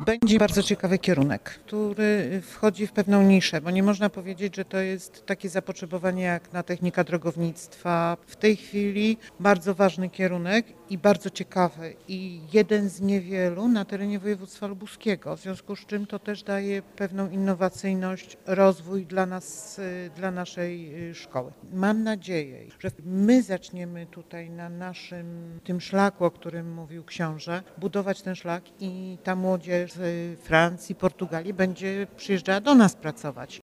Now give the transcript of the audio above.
Będzie bardzo ciekawy kierunek, który wchodzi w pewną niszę, bo nie można powiedzieć, że to jest takie zapotrzebowanie jak na technika drogownictwa. W tej chwili bardzo ważny kierunek i bardzo ciekawy i jeden z niewielu na terenie województwa lubuskiego, w związku z czym to też daje pewną innowacyjność, rozwój dla nas, dla naszej szkoły. Mam nadzieję, że my zaczniemy tutaj na naszym tym szlaku, o którym mówił książę, budować ten szlak i ta młodzież z Francji, Portugalii będzie przyjeżdżała do nas pracować.